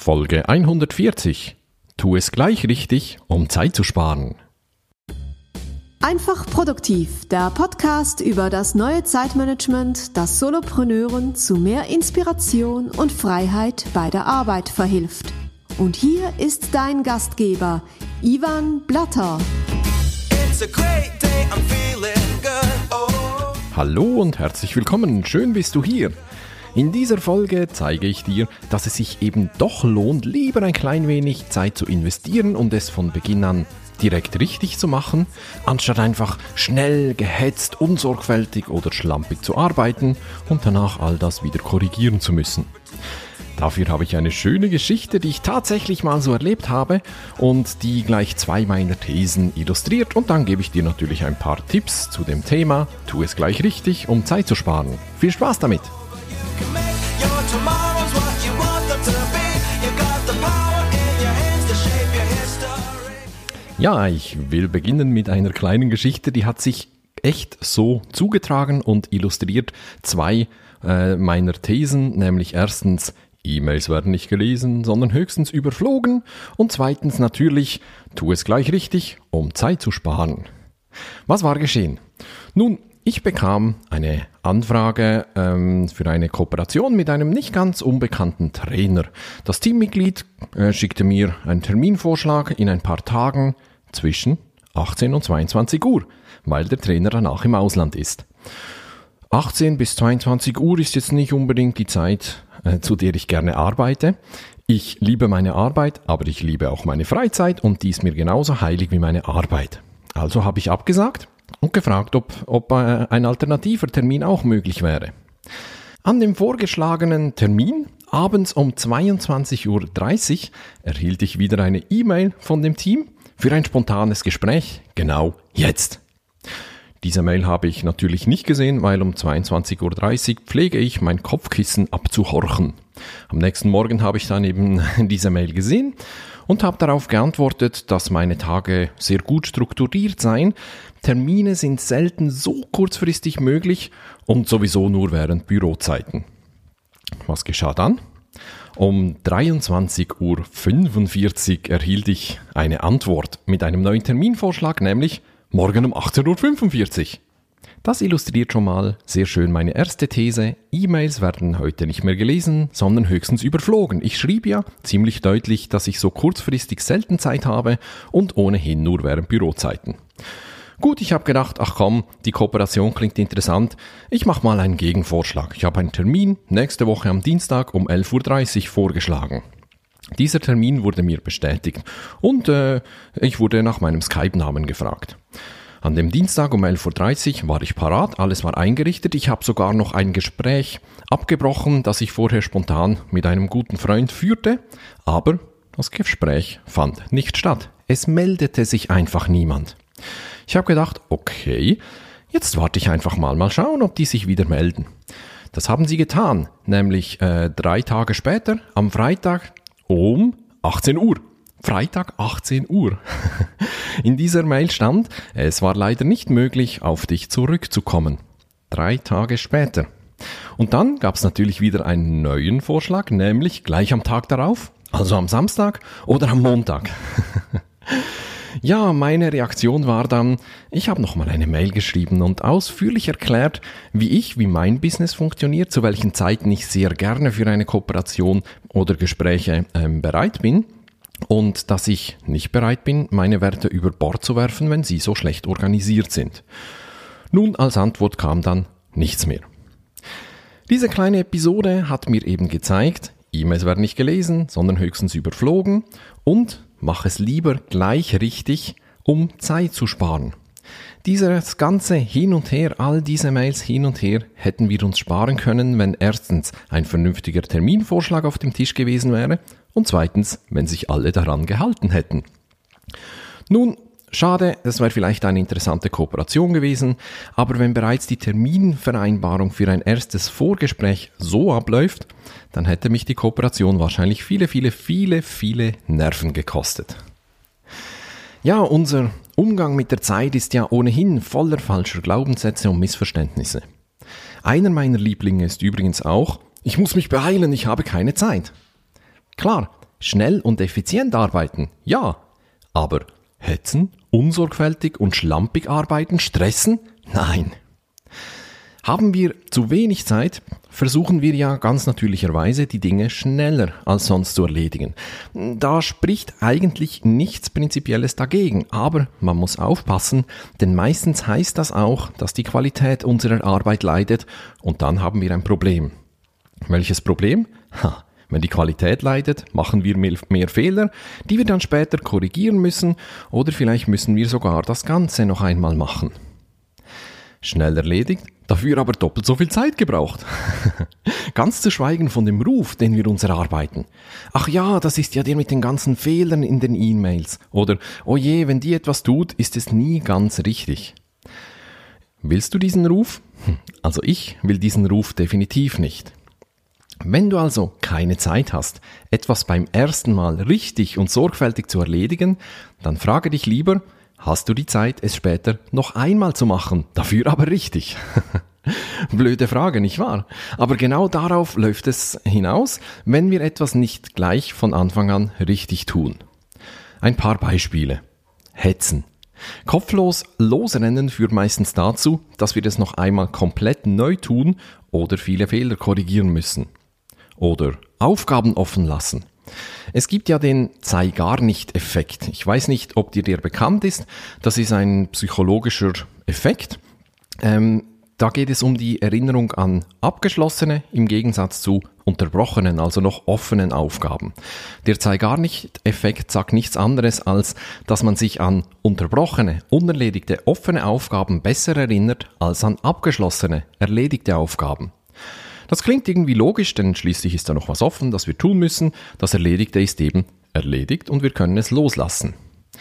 Folge 140. Tu es gleich richtig, um Zeit zu sparen. Einfach produktiv, der Podcast über das neue Zeitmanagement, das Solopreneuren zu mehr Inspiration und Freiheit bei der Arbeit verhilft. Und hier ist dein Gastgeber, Ivan Blatter. Hallo und herzlich willkommen, schön bist du hier. In dieser Folge zeige ich dir, dass es sich eben doch lohnt, lieber ein klein wenig Zeit zu investieren und es von Beginn an direkt richtig zu machen, anstatt einfach schnell, gehetzt, unsorgfältig oder schlampig zu arbeiten und danach all das wieder korrigieren zu müssen. Dafür habe ich eine schöne Geschichte, die ich tatsächlich mal so erlebt habe und die gleich zwei meiner Thesen illustriert, und dann gebe ich dir natürlich ein paar Tipps zu dem Thema Tu es gleich richtig, um Zeit zu sparen. Viel Spaß damit! Ja, ich will beginnen mit einer kleinen Geschichte, die hat sich echt so zugetragen und illustriert zwei meiner Thesen, nämlich erstens, E-Mails werden nicht gelesen, sondern höchstens überflogen, und zweitens natürlich, tu es gleich richtig, um Zeit zu sparen. Was war geschehen? Nun, ich bekam eine Anfrage für eine Kooperation mit einem nicht ganz unbekannten Trainer. Das Teammitglied schickte mir einen Terminvorschlag in ein paar Tagen zwischen 18 und 22 Uhr, weil der Trainer danach im Ausland ist. 18 bis 22 Uhr ist jetzt nicht unbedingt die Zeit, zu der ich gerne arbeite. Ich liebe meine Arbeit, aber ich liebe auch meine Freizeit, und die ist mir genauso heilig wie meine Arbeit. Also habe ich abgesagt und gefragt, ob ein alternativer Termin auch möglich wäre. An dem vorgeschlagenen Termin, abends um 22:30 Uhr, erhielt ich wieder eine E-Mail von dem Team für ein spontanes Gespräch, genau jetzt. Diese Mail habe ich natürlich nicht gesehen, weil um 22:30 Uhr pflege ich mein Kopfkissen abzuhorchen. Am nächsten Morgen habe ich dann eben diese Mail gesehen und habe darauf geantwortet, dass meine Tage sehr gut strukturiert seien. Termine sind selten so kurzfristig möglich und sowieso nur während Bürozeiten. Was geschah dann? Um 23:45 Uhr erhielt ich eine Antwort mit einem neuen Terminvorschlag, nämlich morgen um 18:45 Uhr. Das illustriert schon mal sehr schön meine erste These. E-Mails werden heute nicht mehr gelesen, sondern höchstens überflogen. Ich schrieb ja ziemlich deutlich, dass ich so kurzfristig selten Zeit habe und ohnehin nur während Bürozeiten. Gut, ich habe gedacht, ach komm, die Kooperation klingt interessant. Ich mache mal einen Gegenvorschlag. Ich habe einen Termin nächste Woche am Dienstag um 11:30 Uhr vorgeschlagen. Dieser Termin wurde mir bestätigt und ich wurde nach meinem Skype-Namen gefragt. An dem Dienstag um 11:30 Uhr war ich parat, alles war eingerichtet. Ich habe sogar noch ein Gespräch abgebrochen, das ich vorher spontan mit einem guten Freund führte, aber das Gespräch fand nicht statt. Es meldete sich einfach niemand. Ich habe gedacht, okay, jetzt warte ich einfach mal schauen, ob die sich wieder melden. Das haben sie getan, nämlich 3 Tage später, am Freitag um 18 Uhr. Freitag 18 Uhr. In dieser Mail stand, es war leider nicht möglich, auf dich zurückzukommen. 3 Tage später. Und dann gab es natürlich wieder einen neuen Vorschlag, nämlich gleich am Tag darauf, also am Samstag oder am Montag. Ja, meine Reaktion war dann, ich habe nochmal eine Mail geschrieben und ausführlich erklärt, wie mein Business funktioniert, zu welchen Zeiten ich sehr gerne für eine Kooperation oder Gespräche bereit bin und dass ich nicht bereit bin, meine Werte über Bord zu werfen, wenn sie so schlecht organisiert sind. Nun, als Antwort kam dann nichts mehr. Diese kleine Episode hat mir eben gezeigt, E-Mails werden nicht gelesen, sondern höchstens überflogen, und mach es lieber gleich richtig, um Zeit zu sparen. Dieses ganze Hin und Her, all diese Mails hin und her, hätten wir uns sparen können, wenn erstens ein vernünftiger Terminvorschlag auf dem Tisch gewesen wäre und zweitens, wenn sich alle daran gehalten hätten. Nun, schade, es wäre vielleicht eine interessante Kooperation gewesen, aber wenn bereits die Terminvereinbarung für ein erstes Vorgespräch so abläuft, dann hätte mich die Kooperation wahrscheinlich viele Nerven gekostet. Ja, unser Umgang mit der Zeit ist ja ohnehin voller falscher Glaubenssätze und Missverständnisse. Einer meiner Lieblinge ist übrigens auch, ich muss mich beeilen, ich habe keine Zeit. Klar, schnell und effizient arbeiten, ja. Aber hetzen, unsorgfältig und schlampig arbeiten, stressen? Nein. Haben wir zu wenig Zeit, versuchen wir ja ganz natürlicherweise die Dinge schneller als sonst zu erledigen. Da spricht eigentlich nichts Prinzipielles dagegen, aber man muss aufpassen, denn meistens heißt das auch, dass die Qualität unserer Arbeit leidet und dann haben wir ein Problem. Welches Problem? Wenn die Qualität leidet, machen wir mehr Fehler, die wir dann später korrigieren müssen oder vielleicht müssen wir sogar das Ganze noch einmal machen. Schnell erledigt, dafür aber doppelt so viel Zeit gebraucht. Ganz zu schweigen von dem Ruf, den wir uns erarbeiten. Ach ja, das ist ja der mit den ganzen Fehlern in den E-Mails. Oder, oh je, wenn die etwas tut, ist es nie ganz richtig. Willst du diesen Ruf? Also ich will diesen Ruf definitiv nicht. Wenn du also keine Zeit hast, etwas beim ersten Mal richtig und sorgfältig zu erledigen, dann frage dich lieber, hast du die Zeit, es später noch einmal zu machen, dafür aber richtig? Blöde Frage, nicht wahr? Aber genau darauf läuft es hinaus, wenn wir etwas nicht gleich von Anfang an richtig tun. Ein paar Beispiele. Hetzen. Kopflos losrennen führt meistens dazu, dass wir das noch einmal komplett neu tun oder viele Fehler korrigieren müssen. Oder Aufgaben offen lassen. Es gibt ja den Sei-gar-nicht-Effekt. Ich weiß nicht, ob dir der bekannt ist. Das ist ein psychologischer Effekt. Da geht es um die Erinnerung an abgeschlossene im Gegensatz zu unterbrochenen, also noch offenen Aufgaben. Der Sei-gar-nicht-Effekt sagt nichts anderes, als dass man sich an unterbrochene, unerledigte, offene Aufgaben besser erinnert als an abgeschlossene, erledigte Aufgaben. Das klingt irgendwie logisch, denn schließlich ist da noch was offen, das wir tun müssen. Das Erledigte ist eben erledigt und wir können es loslassen.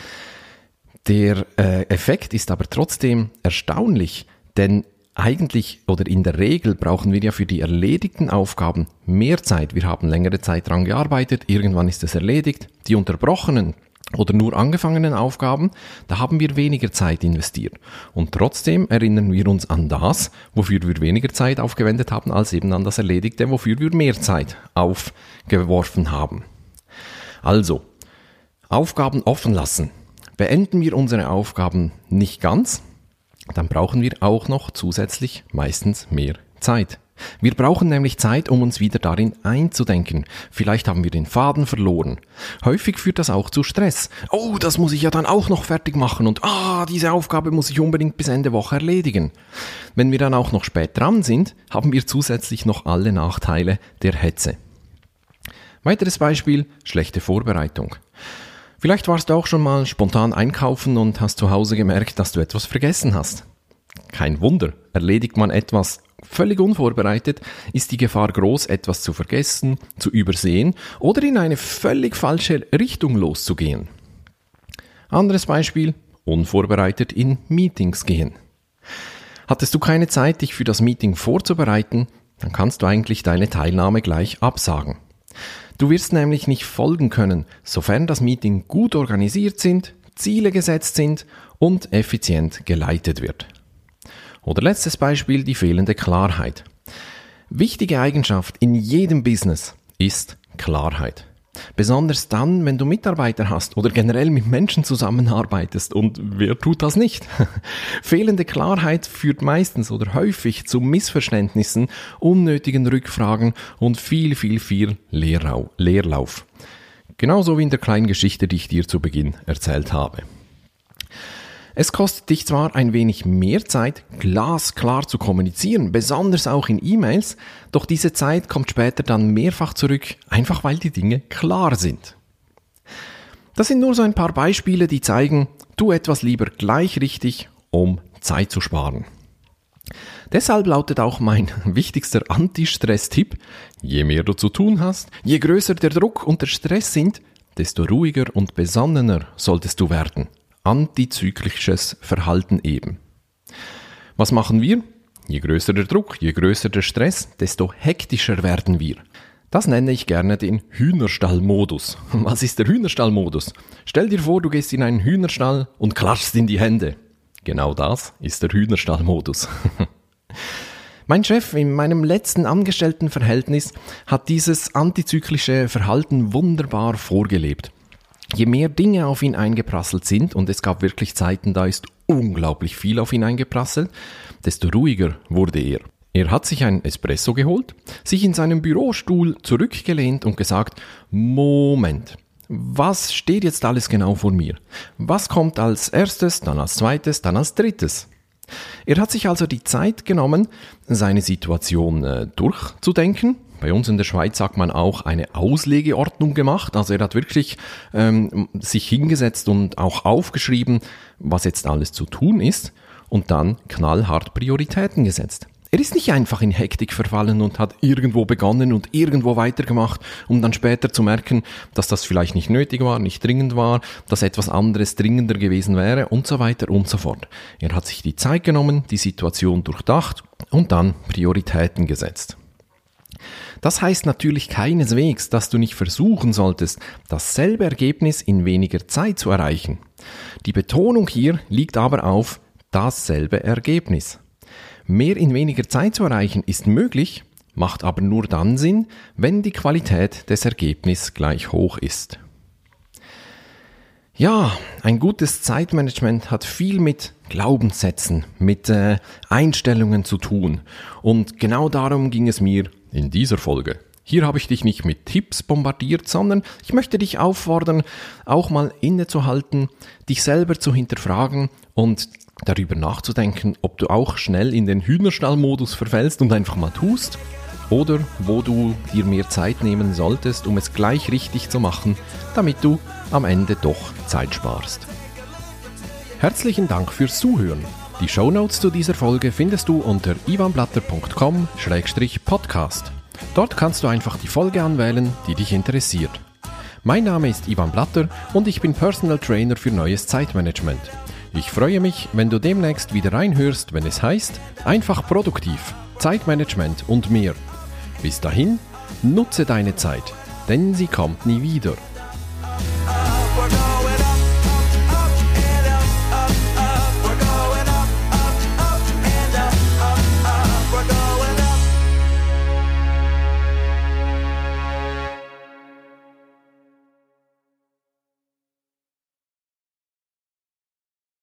Der Effekt ist aber trotzdem erstaunlich, denn eigentlich oder in der Regel brauchen wir ja für die erledigten Aufgaben mehr Zeit. Wir haben längere Zeit daran gearbeitet, irgendwann ist es erledigt. Die unterbrochenen oder nur angefangenen Aufgaben, da haben wir weniger Zeit investiert. Und trotzdem erinnern wir uns an das, wofür wir weniger Zeit aufgewendet haben, als eben an das Erledigte, wofür wir mehr Zeit aufgeworfen haben. Also, Aufgaben offen lassen. Beenden wir unsere Aufgaben nicht ganz, dann brauchen wir auch noch zusätzlich meistens mehr Zeit. Wir brauchen nämlich Zeit, um uns wieder darin einzudenken. Vielleicht haben wir den Faden verloren. Häufig führt das auch zu Stress. Oh, das muss ich ja dann auch noch fertig machen und diese Aufgabe muss ich unbedingt bis Ende Woche erledigen. Wenn wir dann auch noch spät dran sind, haben wir zusätzlich noch alle Nachteile der Hetze. Weiteres Beispiel, schlechte Vorbereitung. Vielleicht warst du auch schon mal spontan einkaufen und hast zu Hause gemerkt, dass du etwas vergessen hast. Kein Wunder, erledigt man etwas völlig unvorbereitet, ist die Gefahr groß, etwas zu vergessen, zu übersehen oder in eine völlig falsche Richtung loszugehen. Anderes Beispiel, unvorbereitet in Meetings gehen. Hattest du keine Zeit, dich für das Meeting vorzubereiten, dann kannst du eigentlich deine Teilnahme gleich absagen. Du wirst nämlich nicht folgen können, sofern das Meeting gut organisiert sind, Ziele gesetzt sind und effizient geleitet wird. Oder letztes Beispiel, die fehlende Klarheit. Wichtige Eigenschaft in jedem Business ist Klarheit. Besonders dann, wenn du Mitarbeiter hast oder generell mit Menschen zusammenarbeitest. Und wer tut das nicht? Fehlende Klarheit führt meistens oder häufig zu Missverständnissen, unnötigen Rückfragen und viel Leerlauf. Genauso wie in der kleinen Geschichte, die ich dir zu Beginn erzählt habe. Es kostet dich zwar ein wenig mehr Zeit, glasklar zu kommunizieren, besonders auch in E-Mails, doch diese Zeit kommt später dann mehrfach zurück, einfach weil die Dinge klar sind. Das sind nur so ein paar Beispiele, die zeigen, tu etwas lieber gleich richtig, um Zeit zu sparen. Deshalb lautet auch mein wichtigster Anti-Stress-Tipp: Je mehr du zu tun hast, je größer der Druck und der Stress sind, desto ruhiger und besonnener solltest du werden. Antizyklisches Verhalten eben. Was machen wir? Je größer der Druck, je größer der Stress, desto hektischer werden wir. Das nenne ich gerne den Hühnerstall-Modus. Was ist der Hühnerstall-Modus? Stell dir vor, du gehst in einen Hühnerstall und klatschst in die Hände. Genau das ist der Hühnerstall-Modus. Mein Chef in meinem letzten Angestelltenverhältnis hat dieses antizyklische Verhalten wunderbar vorgelebt. Je mehr Dinge auf ihn eingeprasselt sind, und es gab wirklich Zeiten, da ist unglaublich viel auf ihn eingeprasselt, desto ruhiger wurde er. Er hat sich ein Espresso geholt, sich in seinem Bürostuhl zurückgelehnt und gesagt, Moment, was steht jetzt alles genau vor mir? Was kommt als erstes, dann als zweites, dann als drittes? Er hat sich also die Zeit genommen, seine Situation durchzudenken. Bei uns in der Schweiz sagt man auch eine Auslegeordnung gemacht. Also er hat wirklich sich hingesetzt und auch aufgeschrieben, was jetzt alles zu tun ist und dann knallhart Prioritäten gesetzt. Er ist nicht einfach in Hektik verfallen und hat irgendwo begonnen und irgendwo weitergemacht, um dann später zu merken, dass das vielleicht nicht nötig war, nicht dringend war, dass etwas anderes dringender gewesen wäre und so weiter und so fort. Er hat sich die Zeit genommen, die Situation durchdacht und dann Prioritäten gesetzt. Das heißt natürlich keineswegs, dass du nicht versuchen solltest, dasselbe Ergebnis in weniger Zeit zu erreichen. Die Betonung hier liegt aber auf dasselbe Ergebnis. Mehr in weniger Zeit zu erreichen ist möglich, macht aber nur dann Sinn, wenn die Qualität des Ergebnisses gleich hoch ist. Ja, ein gutes Zeitmanagement hat viel mit Glaubenssätzen, mit Einstellungen zu tun. Und genau darum ging es mir in dieser Folge. Hier habe ich dich nicht mit Tipps bombardiert, sondern ich möchte dich auffordern, auch mal innezuhalten, dich selber zu hinterfragen und darüber nachzudenken, ob du auch schnell in den Hühnerstall-Modus verfällst und einfach mal tust oder wo du dir mehr Zeit nehmen solltest, um es gleich richtig zu machen, damit du am Ende doch Zeit sparst. Herzlichen Dank fürs Zuhören. Die Shownotes zu dieser Folge findest du unter ivanblatter.com/podcast. Dort kannst du einfach die Folge anwählen, die dich interessiert. Mein Name ist Ivan Blatter und ich bin Personal Trainer für neues Zeitmanagement. Ich freue mich, wenn du demnächst wieder reinhörst, wenn es heißt, einfach produktiv, Zeitmanagement und mehr. Bis dahin, nutze deine Zeit, denn sie kommt nie wieder.